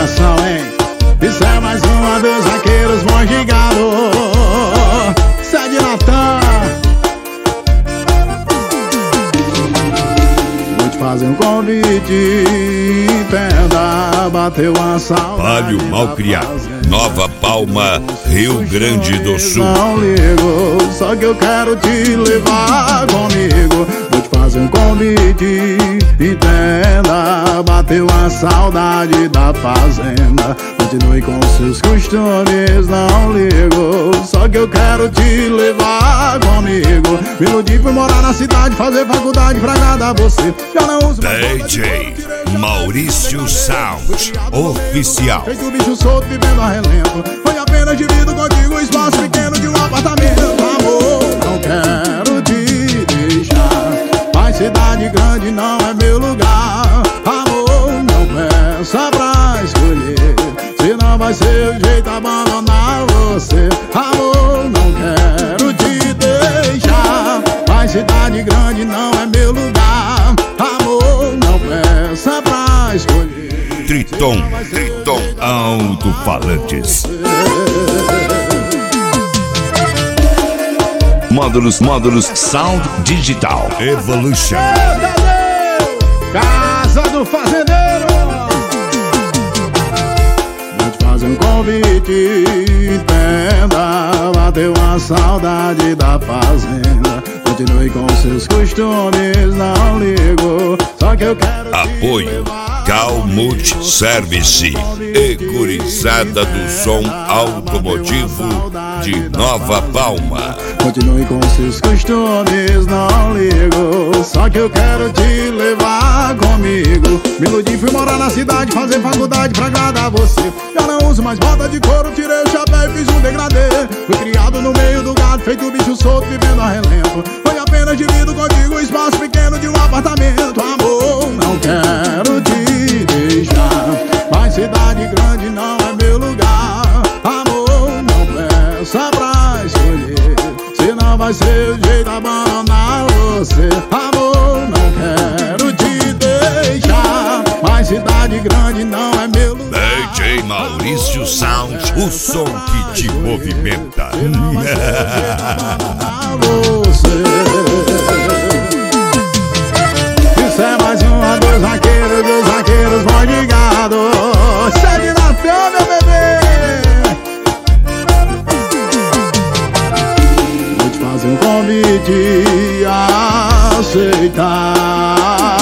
atenção, hein? Isso é mais uma dos vaqueiros bons de gado. Isso é de Natan. Vou te fazer um convite, entenda, bateu uma saudade. Palio Malcriado, Nova Palma, Rio Grande do Sul. Não ligo, só que eu quero te levar comigo. Vou te fazer um convite, entenda, bateu a saudade da fazenda. Continue com seus costumes, não ligo, só que eu quero te levar comigo. Me iludi, fui morar na cidade, fazer faculdade pra agradar você. Já não uso DJ Maurício Sound Oficial. Feito bicho solto, vivendo a relento. Foi apenas divido contigo o espaço pequeno de um apartamento. Amor, não quero te deixar, mas cidade grande não é meu lugar. Amor, não peça pra escolher, senão vai ser o jeito abandonar você. Amor, não quero te deixar, mas cidade grande não é meu lugar. Amor, não peça pra escolher. Triton Alto-Falantes. Módulos Sound Digital Evolution. Casa do Fazendeiro. Vou te fazer um convite, entenda, bateu uma saudade da fazenda. Continue com seus costumes, não ligo, só que eu quero apoio Cal Multi Service e Gurizada do Som Automotivo de Nova Palma. Continue com seus costumes, não ligo, só que eu quero te levar comigo. Me iludi, fui morar na cidade, fazer faculdade pra agradar você. Já não uso mais bota de couro, tirei o chapéu e fiz um degradê. Fui criado no meio do gado, feito bicho solto, vivendo a relento. Foi apenas divido contigo o espaço pequeno de um apartamento. Amor, não quero te deixar, mas cidade grande não é meu lugar. Amor, não peça pra escolher, senão vai ser o jeito abandonar você. Amor, não quero te deixar, mas cidade grande não é meu lugar. DJ Maurício Sound, o som que te movimenta. Isso é mais uma dos vaqueiros bons de gado. Segue na fé, meu bebê. Vou te fazer um convite, aceitar.